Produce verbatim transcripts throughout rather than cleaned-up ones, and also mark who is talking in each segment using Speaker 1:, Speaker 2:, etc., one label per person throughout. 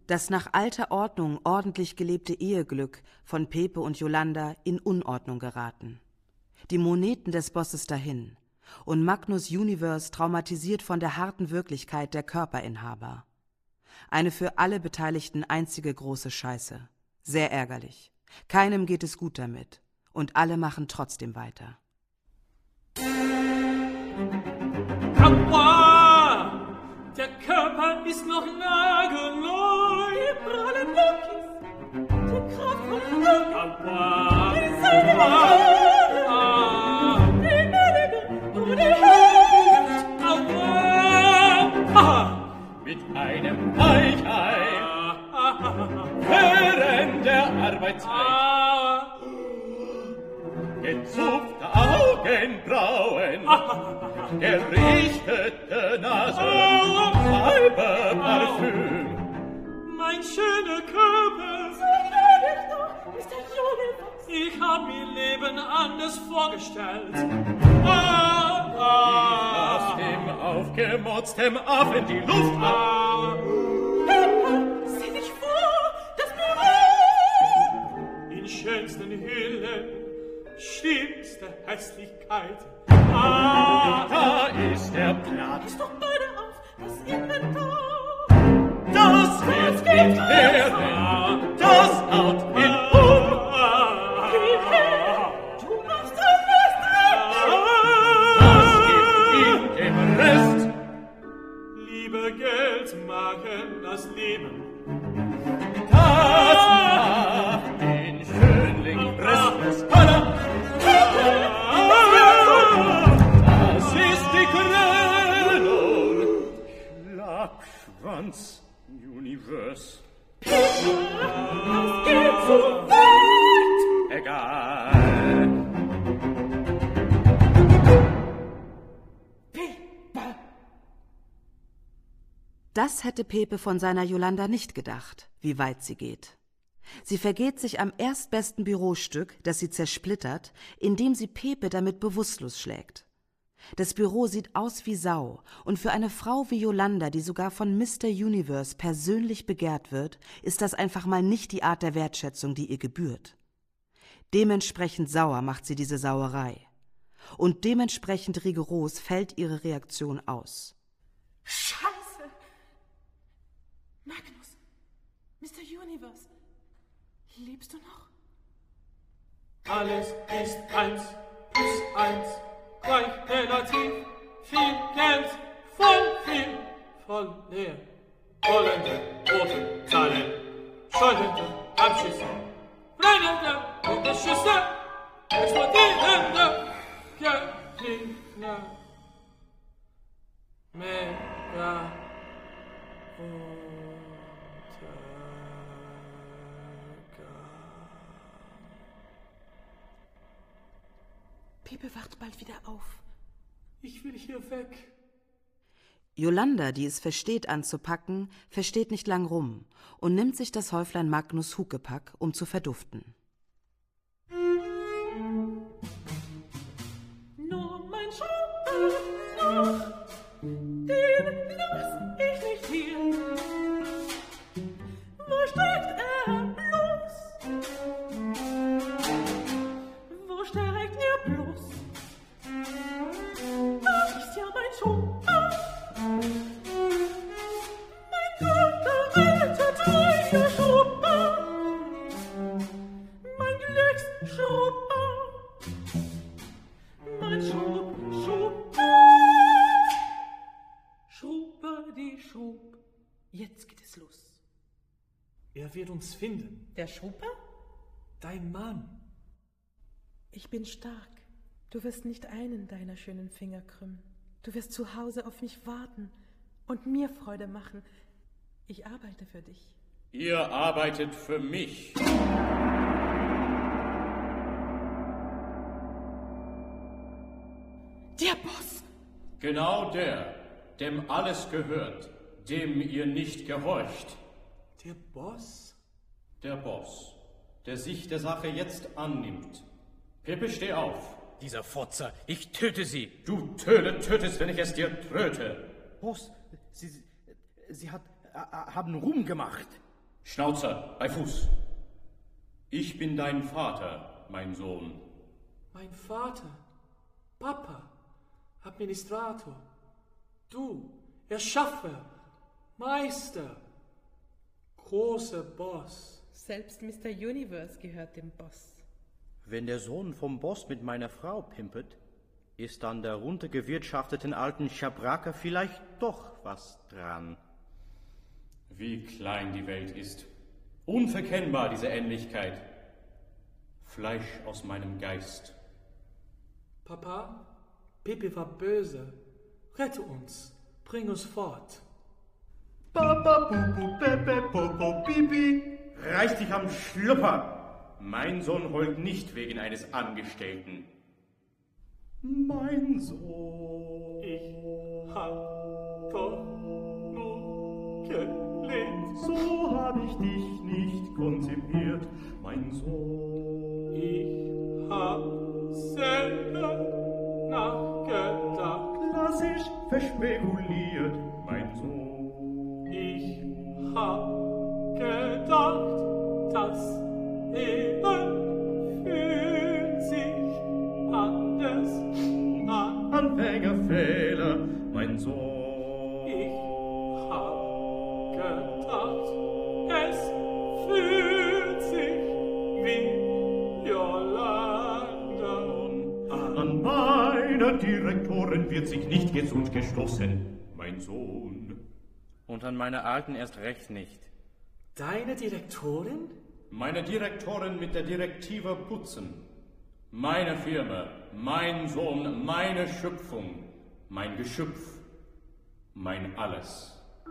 Speaker 1: Das nach alter Ordnung ordentlich gelebte Eheglück von Pepe und Yolanda in Unordnung geraten. Die Moneten des Bosses dahin und Magnus Universe traumatisiert von der harten Wirklichkeit der Körperinhaber. Eine für alle Beteiligten einzige große Scheiße. Sehr ärgerlich. Keinem geht es gut damit. Und alle machen trotzdem weiter.
Speaker 2: Aua! Der Körper ist noch nagelneu. Die prallen Lockis, die kraftvollen Locken, Aua! Die seinigen Haare, die Melodie und die Hände, Aua!
Speaker 3: Mit einem Eichei während der Arbeitszeit. Gezupfte Augenbrauen, gerichtete Nase, Weiberparfüm.
Speaker 2: Mein schöner Körper, ich hab mir Leben anders vorgestellt. Ah, ah,
Speaker 3: ich lass dem aufgemotztem Affen die Luft ab.
Speaker 2: Sieh dich vor, das Büro! In schönsten Hüllen, schlimmste Hässlichkeit. Ah,
Speaker 3: da ist der Platz.
Speaker 2: Ist doch beide auf das Inventar.
Speaker 3: Das wird nicht werden. Das haut ihn um.
Speaker 2: Geh her, du machst alles
Speaker 3: recht. Was gibt ihm dem Rest?
Speaker 2: Liebe Geld machen das Leben.
Speaker 3: Das macht den Schönling restlos. Das ist die Krönung. Klappschwanz Universe.
Speaker 2: Das geht so weit.
Speaker 3: Egal.
Speaker 2: Pepe.
Speaker 1: Das hätte Pepe von seiner Yolanda nicht gedacht, wie weit sie geht. Sie vergeht sich am erstbesten Bürostück, das sie zersplittert, indem sie Pepe damit bewusstlos schlägt. Das Büro sieht aus wie Sau, und für eine Frau wie Yolanda, die sogar von Mister Universe persönlich begehrt wird, ist das einfach mal nicht die Art der Wertschätzung, die ihr gebührt. Dementsprechend sauer macht sie diese Sauerei. Und dementsprechend rigoros fällt ihre Reaktion aus.
Speaker 4: Scheiße! Magnus, Mister Universe, lebst du noch?
Speaker 2: Alles ist eins plus eins. Gleich relativ viel Geld, voll viel, voll leer. Rollende, rote Zahlen, scheunende Abschüsse, brennende Unterschüsse, explodierende Gewinne. Mega
Speaker 4: Pepe wacht bald wieder auf.
Speaker 2: Ich will hier weg.
Speaker 1: Yolanda, die es versteht anzupacken, versteht nicht lang rum und nimmt sich das Häuflein Magnus Huckepack, um zu verduften.
Speaker 2: Nur mein Schatten noch, den lass ich nicht hier. Wo steigt er bloß? Wo steigt er bloß? Das ist ja mein Schuppen. Mein guter, alter, treuer Schuppen. Mein Glücksschuppen. Mein Schub, Schuppen. Schuppe, die Schub. Jetzt geht es los. Er wird uns finden.
Speaker 4: Der Schupper?
Speaker 2: Dein Mann.
Speaker 4: Ich bin stark. Du wirst nicht einen deiner schönen Finger krümmen. Du wirst zu Hause auf mich warten und mir Freude machen. Ich arbeite für dich.
Speaker 3: Ihr arbeitet für mich.
Speaker 4: Der Boss!
Speaker 3: Genau der, dem alles gehört, dem ihr nicht gehorcht.
Speaker 2: Der Boss?
Speaker 3: Der Boss, der sich der Sache jetzt annimmt. Pepe, steh auf.
Speaker 5: Dieser Fotzer, ich töte sie.
Speaker 3: Du Töle tötest, wenn ich es dir tröte.
Speaker 5: Boss, Sie, Sie hat, haben Ruhm gemacht.
Speaker 3: Schnauzer, bei Fuß. Ich bin dein Vater, mein Sohn.
Speaker 6: Mein Vater, Papa, Administrator, du, Erschaffer, Meister, großer Boss.
Speaker 4: Selbst Mister Universe gehört dem Boss.
Speaker 5: Wenn der Sohn vom Boss mit meiner Frau pimpet, ist an der runtergewirtschafteten alten Schabracke vielleicht doch was dran.
Speaker 3: Wie klein die Welt ist. Unverkennbar diese Ähnlichkeit. Fleisch aus meinem Geist.
Speaker 6: Papa, Pepe war böse. Rette uns, bring uns fort.
Speaker 3: Papa, Pupu, Pepe, Popo, Pipi. Reiß dich am Schlupper. Mein Sohn heult nicht wegen eines Angestellten. Mein Sohn.
Speaker 6: Ich hab doch nur gelebt.
Speaker 3: So hab ich dich nicht konzipiert, mein Sohn.
Speaker 6: Ich hab selber nachgedacht.
Speaker 3: Klassisch verspekuliert, mein Sohn.
Speaker 6: Ich hab gedacht, das Leben fühlt sich anders an.
Speaker 3: Anfängerfehler, mein Sohn.
Speaker 6: Ich hab gedacht, es fühlt sich wie Jolanda an.
Speaker 3: An meiner Direktorin wird sich nicht gesund gestoßen, mein Sohn.
Speaker 5: Und an meiner alten erst recht nicht.
Speaker 6: Deine Direktorin?
Speaker 3: Meine Direktorin mit der Direktive putzen. Meine Firma, mein Sohn, meine Schöpfung, mein Geschöpf, mein Alles.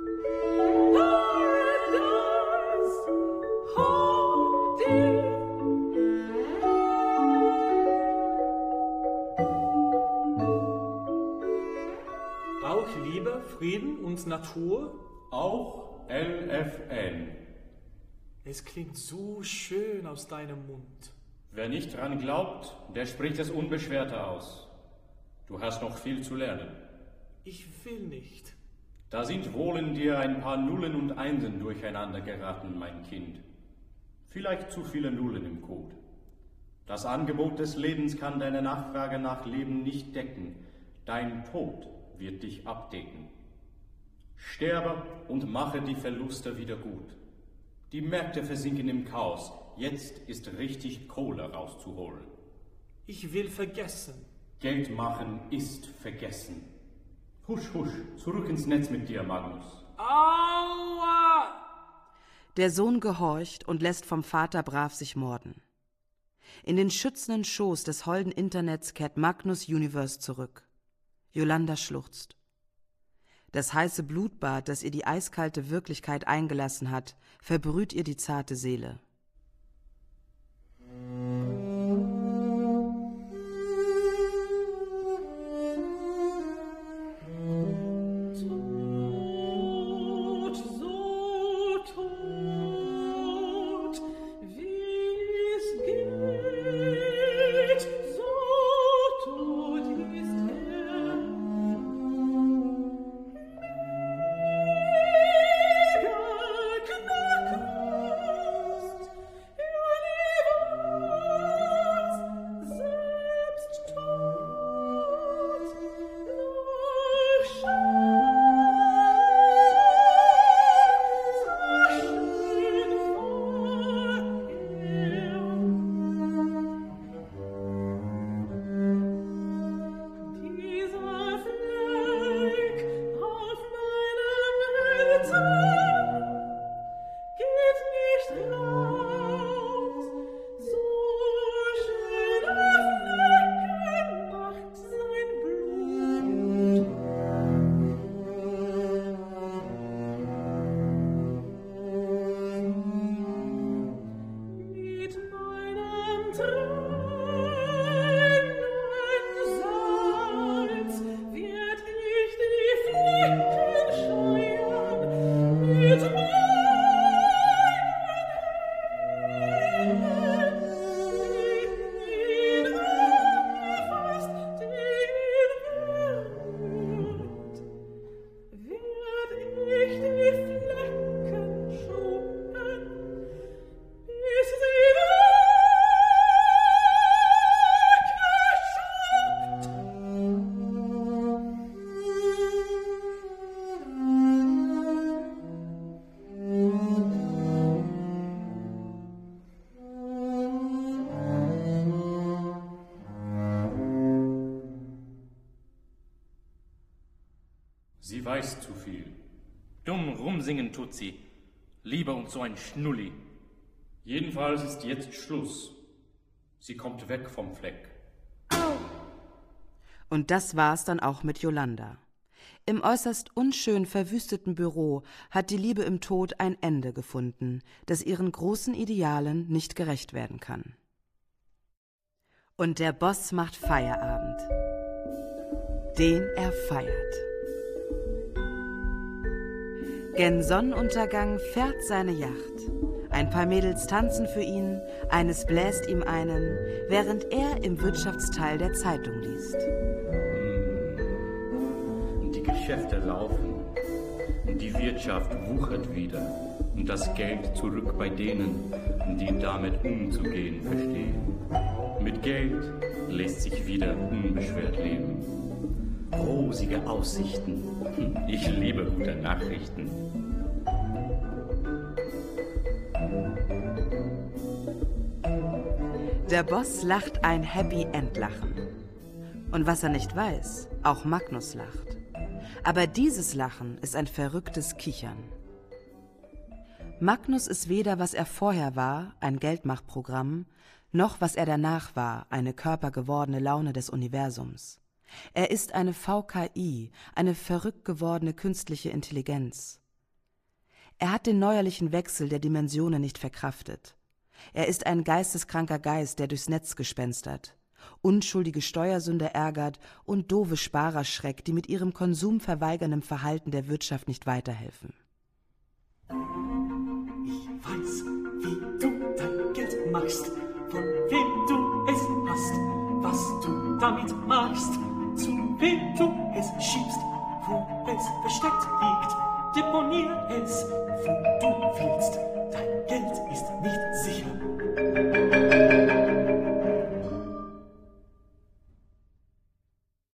Speaker 6: Auch Liebe, Frieden und Natur?
Speaker 3: Auch L F N.
Speaker 6: Es klingt so schön aus deinem Mund.
Speaker 3: Wer nicht dran glaubt, der spricht es unbeschwerter aus. Du hast noch viel zu lernen.
Speaker 6: Ich will nicht.
Speaker 3: Da sind wohl in dir ein paar Nullen und Einsen durcheinander geraten, mein Kind. Vielleicht zu viele Nullen im Code. Das Angebot des Lebens kann deine Nachfrage nach Leben nicht decken. Dein Tod wird dich abdecken. Sterbe und mache die Verluste wieder gut. Die Märkte versinken im Chaos. Jetzt ist richtig Kohle rauszuholen.
Speaker 6: Ich will vergessen.
Speaker 3: Geld machen ist vergessen. Husch, husch, zurück ins Netz mit dir, Magnus.
Speaker 6: Aua!
Speaker 1: Der Sohn gehorcht und lässt vom Vater brav sich morden. In den schützenden Schoß des holden Internets kehrt Magnus Universe zurück. Yolanda schluchzt. Das heiße Blutbad, das ihr die eiskalte Wirklichkeit eingelassen hat, verbrüht ihr die zarte Seele.
Speaker 3: Sie weiß zu viel.
Speaker 5: Dumm rumsingen tut sie. Lieber und so ein Schnulli.
Speaker 3: Jedenfalls ist jetzt Schluss. Sie kommt weg vom Fleck.
Speaker 1: Und das war's dann auch mit Yolanda. Im äußerst unschön verwüsteten Büro hat die Liebe im Tod ein Ende gefunden, das ihren großen Idealen nicht gerecht werden kann. Und der Boss macht Feierabend. Den er feiert. Gen Sonnenuntergang fährt seine Yacht. Ein paar Mädels tanzen für ihn, eines bläst ihm einen, während er im Wirtschaftsteil der Zeitung liest.
Speaker 3: Die Geschäfte laufen, und die Wirtschaft wuchert wieder, und das Geld zurück bei denen, die damit umzugehen verstehen. Mit Geld lässt sich wieder unbeschwert leben. Rosige Aussichten, ich liebe gute Nachrichten.
Speaker 1: Der Boss lacht ein Happy End Lachen. Und was er nicht weiß, auch Magnus lacht. Aber dieses Lachen ist ein verrücktes Kichern. Magnus ist weder, was er vorher war, ein Geldmachprogramm, noch was er danach war, eine körpergewordene Laune des Universums. Er ist eine V K I, eine verrückt gewordene künstliche Intelligenz. Er hat den neuerlichen Wechsel der Dimensionen nicht verkraftet. Er ist ein geisteskranker Geist, der durchs Netz gespenstert, unschuldige Steuersünder ärgert und doofe Sparer schreckt, die mit ihrem konsumverweigernden Verhalten der Wirtschaft nicht weiterhelfen.
Speaker 6: Ich weiß, wie du dein Geld machst, von wem du es hast, was du damit machst, zu wem du es schiebst, wo es versteckt liegt, deponier es, wo du willst, dein Geld ist nicht sicher.